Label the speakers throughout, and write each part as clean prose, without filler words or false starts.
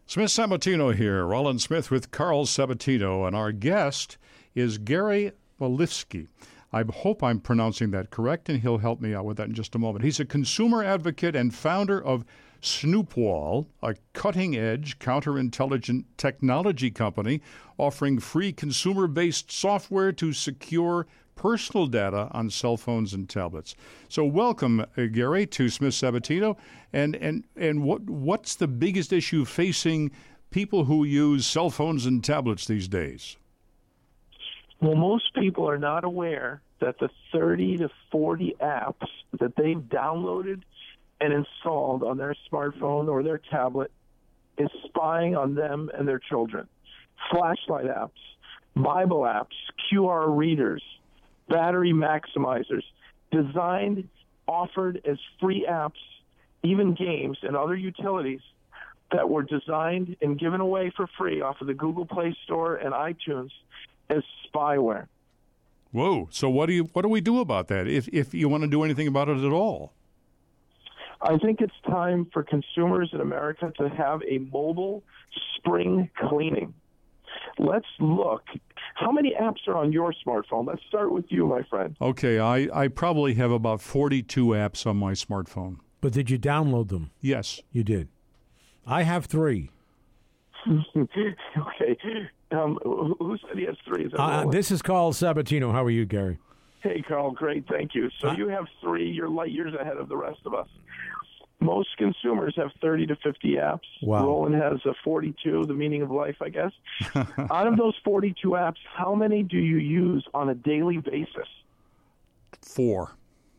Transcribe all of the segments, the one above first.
Speaker 1: Smith Sabatino here, Roland Smith with Carl Sabatino, and our guest is Gary Walifsky. I hope I'm pronouncing that correct, and he'll help me out with that in just a moment. He's a consumer advocate and founder of Snoopwall, a cutting-edge counterintelligence technology company offering free consumer-based software to secure personal data on cell phones and tablets. So welcome, Gary, to Smith Sabatino. And what's the biggest issue facing people who use cell phones and tablets these days?
Speaker 2: Well, most people are not aware that the 30 to 40 apps that they've downloaded and installed on their smartphone or their tablet is spying on them and their children. Flashlight apps, Bible apps, QR readers, battery maximizers, designed, offered as free apps, even games and other utilities that were designed and given away for free off of the Google Play Store and iTunes as spyware.
Speaker 1: Whoa. So what do we do about that, if you want to do anything about it at all?
Speaker 2: I think it's time for consumers in America to have a mobile spring cleaning. Let's look. How many apps are on your smartphone? Let's start with you, my friend.
Speaker 1: Okay, I probably have about 42 apps on my smartphone.
Speaker 3: But did you download them?
Speaker 1: Yes.
Speaker 3: You did. I have 3.
Speaker 2: Okay. Who said he has 3? Is that
Speaker 3: this is Carl Sabatino. How are you, Gary?
Speaker 2: Hey, Carl. Great. Thank you. So you have 3. You're light years ahead of the rest of us. Most consumers have 30 to 50 apps.
Speaker 3: Wow.
Speaker 2: Roland has 42, the meaning of life, I guess. Out of those 42 apps, how many do you use on a daily basis?
Speaker 1: 4.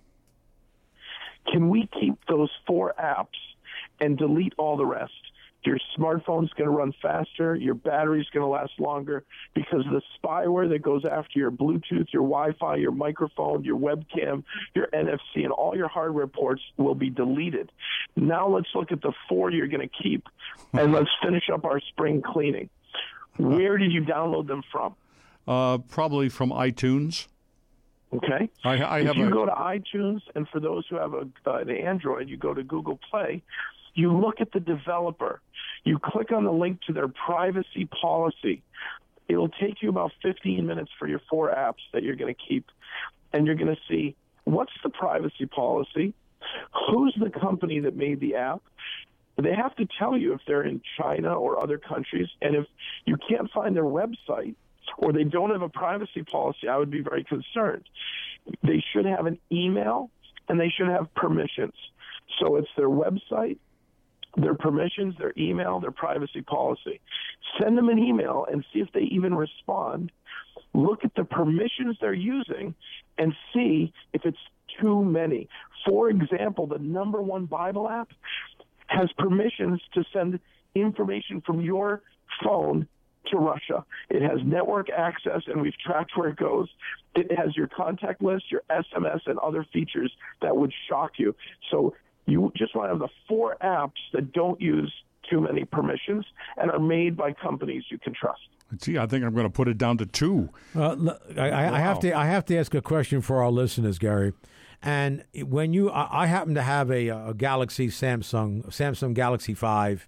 Speaker 2: Can we keep those 4 apps and delete all the rest? Your smartphone's going to run faster. Your battery's going to last longer because the spyware that goes after your Bluetooth, your Wi-Fi, your microphone, your webcam, your NFC, and all your hardware ports will be deleted. Now let's look at the 4 you're going to keep, and let's finish up our spring cleaning. Where did you download them from?
Speaker 1: Probably from iTunes.
Speaker 2: Okay.
Speaker 1: If
Speaker 2: you go to iTunes, and for those who have an Android, you go to Google Play. You look at the developer. You click on the link to their privacy policy. It'll take you about 15 minutes for your 4 apps that you're going to keep. And you're going to see what's the privacy policy, who's the company that made the app. They have to tell you if they're in China or other countries. And if you can't find their website or they don't have a privacy policy, I would be very concerned. They should have an email and they should have permissions. So it's their website, their permissions, their email, their privacy policy. Send them an email and see if they even respond. Look at the permissions they're using and see if it's too many. For example, the number 1 Bible app has permissions to send information from your phone to Russia. It has network access, and we've tracked where it goes. It has your contact list, your SMS, and other features that would shock you. So you just want to have the 4 apps that don't use too many permissions and are made by companies you can trust.
Speaker 1: Gee, I think I'm going to put it down to 2.
Speaker 3: I have to ask a question for our listeners, Gary. And when I happen to have a Galaxy Samsung Galaxy 5.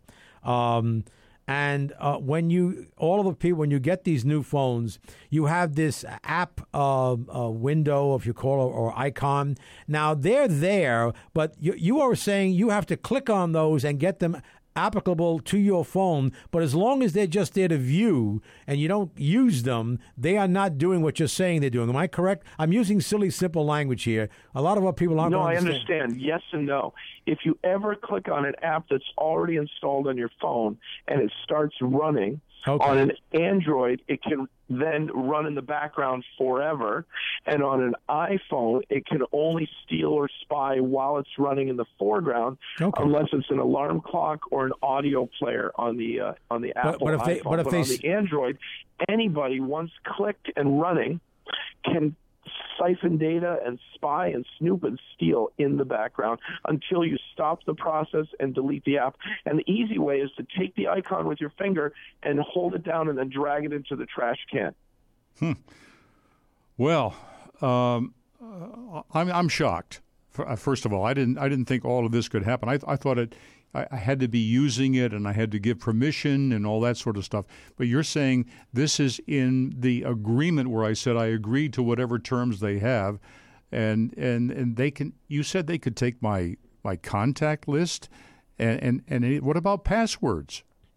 Speaker 3: And when you get these new phones, you have this app window, if you call it, or icon. Now, they're there, but you are saying you have to click on those and get them applicable to your phone. But as long as they're just there to view and you don't use them, they are not doing what you're saying they're doing. Am I correct? I'm using silly, simple language here. A lot of our people aren't going to understand.
Speaker 2: No, I understand. Yes and no. If you ever click on an app that's already installed on your phone and it starts running, on an Android, it can then run in the background forever. And on an iPhone, it can only steal or spy while it's running in the foreground, unless it's an alarm clock or an audio player on the Apple iPhone. But on the Android, anybody, once clicked and running, can siphon data and spy and snoop and steal in the background until you stop the process and delete the app. And the easy way is to take the icon with your finger and hold it down and then drag it into the trash can.
Speaker 1: Well, I'm shocked. First of all, I didn't think all of this could happen. I thought I had to be using it and I had to give permission and all that sort of stuff. But you're saying this is in the agreement where I said I agreed to whatever terms they have, and they can. You said they could take my contact list, and what about passwords?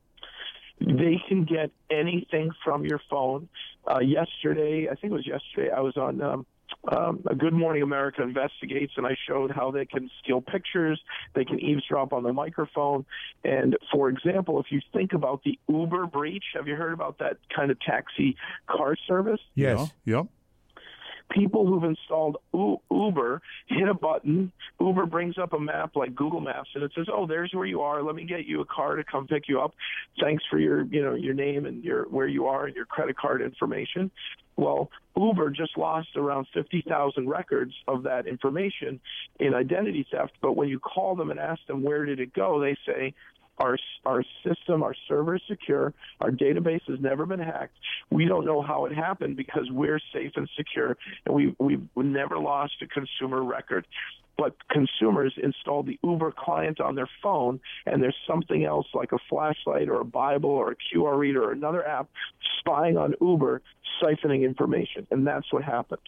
Speaker 2: They can get anything from your phone. Yesterday, I think it was yesterday, I was on a Good Morning America Investigates, and I showed how they can steal pictures, they can eavesdrop on the microphone. And, for example, if you think about the Uber breach, have you heard about that kind of taxi car service?
Speaker 3: Yes.
Speaker 1: Yep.
Speaker 2: People who've installed Uber hit a button. Uber brings up a map like Google Maps, and it says, "Oh, there's where you are. Let me get you a car to come pick you up. Thanks for your name and where you are and your credit card information." Well, Uber just lost around 50,000 records of that information in identity theft. But when you call them and ask them where did it go, they say, Our system, our server is secure. Our database has never been hacked. We don't know how it happened because we're safe and secure, and we've never lost a consumer record. But consumers install the Uber client on their phone, and there's something else like a flashlight or a Bible or a QR reader or another app spying on Uber, siphoning information, and that's what happened.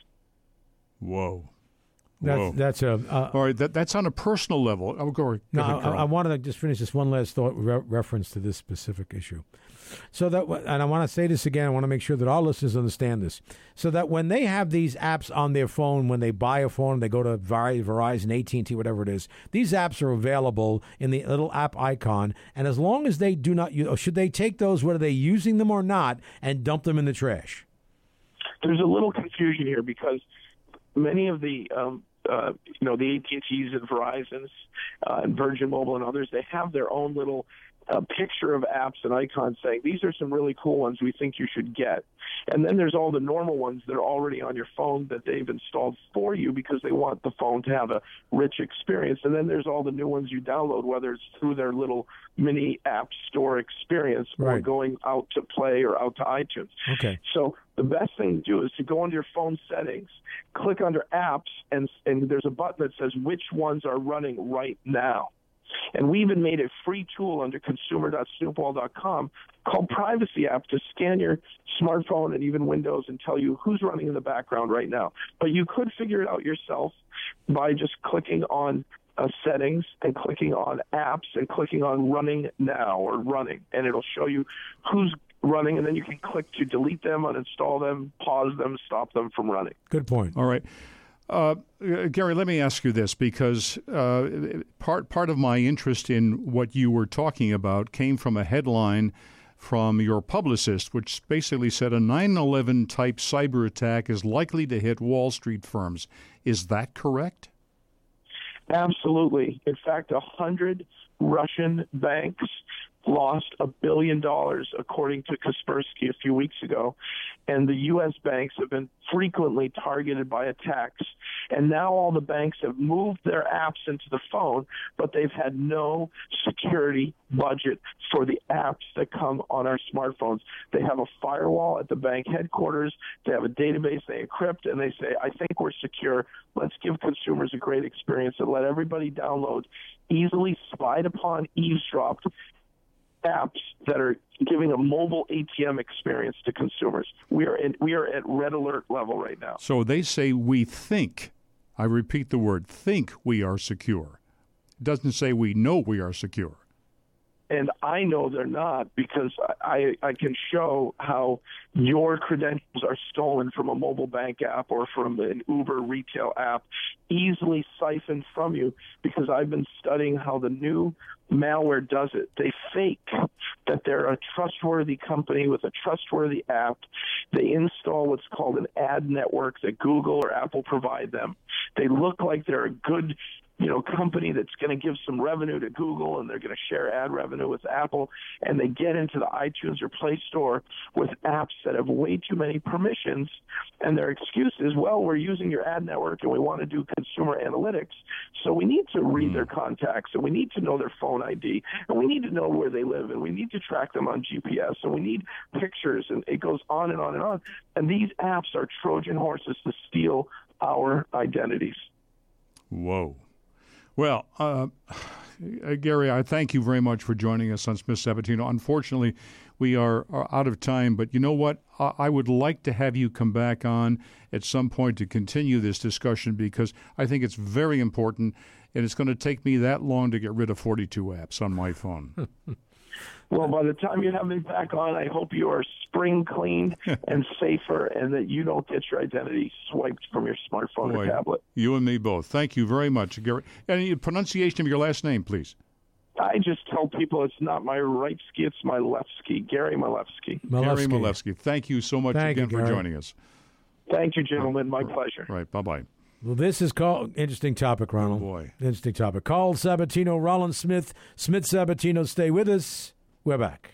Speaker 1: Whoa.
Speaker 3: That's
Speaker 1: all right. That's on a personal level. Go ahead,
Speaker 3: I wanted to just finish this one last thought reference to this specific issue. So that, and I want to say this again. I want to make sure that all listeners understand this. So that when they have these apps on their phone, when they buy a phone, they go to Verizon, AT&T, whatever it is. These apps are available in the little app icon, and as long as they do not, should they take those, whether they're using them or not, and dump them in the trash?
Speaker 2: There's a little confusion here because many of the the AT&Ts and Verizons and Virgin Mobile and others, they have their own little picture of apps and icons saying, these are some really cool ones we think you should get. And then there's all the normal ones that are already on your phone that they've installed for you because they want the phone to have a rich experience. And then there's all the new ones you download, whether it's through their little mini app store experience or going out to Play or out to iTunes.
Speaker 3: Okay.
Speaker 2: So the best thing to do is to go into your phone settings, click under apps, and there's a button that says which ones are running right now. And we even made a free tool under consumer.snoopball.com called Privacy App to scan your smartphone and even Windows and tell you who's running in the background right now. But you could figure it out yourself by just clicking on settings and clicking on apps and clicking on running now or running, and it'll show you who's running, and then you can click to delete them, uninstall them, pause them, stop them from running.
Speaker 3: Good point.
Speaker 1: All right. Gary, let me ask you this, because part of my interest in what you were talking about came from a headline from your publicist, which basically said a 9/11 type cyber attack is likely to hit Wall Street firms. Is that correct?
Speaker 2: Absolutely. In fact, 100 Russian banks lost $1 billion, according to Kaspersky a few weeks ago. And the U.S. banks have been frequently targeted by attacks. And now all the banks have moved their apps into the phone, but they've had no security budget for the apps that come on our smartphones. They have a firewall at the bank headquarters. They have a database they encrypt, and they say, I think we're secure. Let's give consumers a great experience and let everybody download easily spied upon, eavesdropped apps that are giving a mobile ATM experience to consumers. We are at red alert level right now.
Speaker 1: So they say we think, I repeat the word, think we are secure. It doesn't say we know we are secure.
Speaker 2: And I know they're not, because I can show how your credentials are stolen from a mobile bank app or from an Uber retail app, easily siphoned from you, because I've been studying how the new malware does it. They fake that they're a trustworthy company with a trustworthy app. They install what's called an ad network that Google or Apple provide them. They look like they're a good company that's going to give some revenue to Google, and they're going to share ad revenue with Apple, and they get into the iTunes or Play Store with apps that have way too many permissions, and their excuse is, well, we're using your ad network and we want to do consumer analytics, so we need to read their contacts, and we need to know their phone ID, and we need to know where they live, and we need to track them on GPS, and we need pictures, and it goes on and on and on. And these apps are Trojan horses to steal our identities.
Speaker 1: Whoa. Well, Gary, I thank you very much for joining us on Smith Sabatino. Unfortunately, we are out of time, but you know what? I would like to have you come back on at some point to continue this discussion, because I think it's very important, and it's going to take me that long to get rid of 42 apps on my phone.
Speaker 2: Well, by the time you have me back on, I hope you are spring clean and safer, and that you don't get your identity swiped from your smartphone or tablet.
Speaker 1: You and me both. Thank you very much, Gary. And pronunciation of your last name, please.
Speaker 2: I just tell people it's not my right ski, it's my left ski. Gary Malevsky.
Speaker 1: Gary Malevsky. Thank you so much again for joining us.
Speaker 2: Thank you, gentlemen. My pleasure.
Speaker 1: Right. Bye-bye.
Speaker 3: Well, this is called interesting topic, Ronald.
Speaker 1: Oh, boy.
Speaker 3: Interesting topic. Carl Sabatino, Rollins Smith, Smith Sabatino. Stay with us. We're back.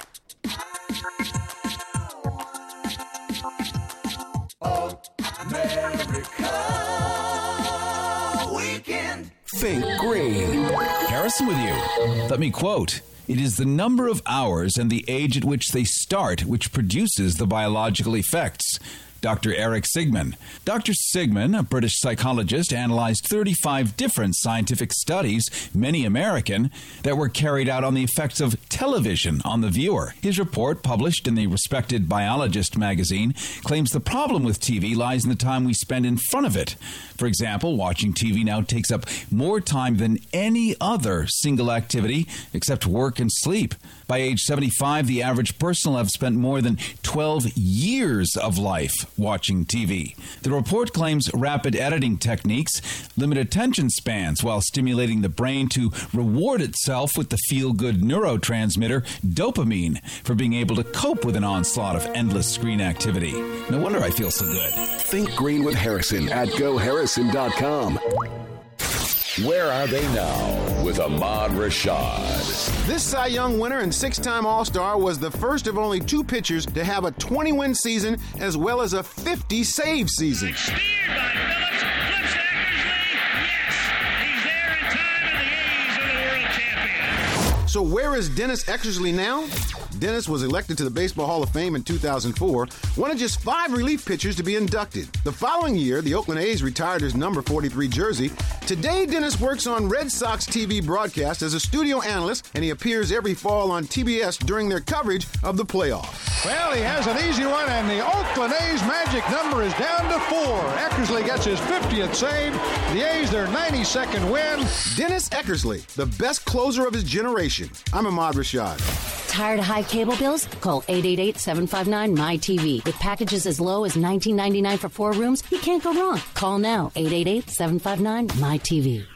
Speaker 4: America Weekend.
Speaker 5: Think Green.
Speaker 6: Harrison with you. Let me quote. It is the number of hours and the age at which they start which produces the biological effects. Dr. Eric Sigman. Dr. Sigman, a British psychologist, analyzed 35 different scientific studies, many American, that were carried out on the effects of television on the viewer. His report, published in the respected Biologist magazine, claims the problem with TV lies in the time we spend in front of it. For example, watching TV now takes up more time than any other single activity except work and sleep. By age 75, the average person will have spent more than 12 years of life watching TV. The report claims rapid editing techniques limit attention spans while stimulating the brain to reward itself with the feel-good neurotransmitter dopamine for being able to cope with an onslaught of endless screen activity. No wonder I feel so good.
Speaker 5: Think Green with Harrison at GoHarrison.com. Where Are They Now? With Ahmad Rashad.
Speaker 7: This Cy Young winner and six-time All-Star was the first of only two pitchers to have a 20-win season as well as a 50-save season.
Speaker 8: Steered by Phillips, flips to Eckersley. Yes, he's there in time, and the A's are the world champion.
Speaker 7: So where is Dennis Eckersley now? Dennis was elected to the Baseball Hall of Fame in 2004, one of just 5 relief pitchers to be inducted. The following year, the Oakland A's retired his number 43 jersey. Today, Dennis works on Red Sox TV broadcast as a studio analyst, and he appears every fall on TBS during their coverage of the playoffs.
Speaker 9: Well, he has an easy one, and the Oakland A's magic number is down to 4. Eckersley gets his 50th save. The A's their 92nd win.
Speaker 7: Dennis Eckersley, the best closer of his generation. I'm Ahmad Rashad.
Speaker 10: Tired of high cable bills? Call 888-759-MyTV. With packages as low as $19.99 for 4 rooms, you can't go wrong. Call now, 888-759-MyTV.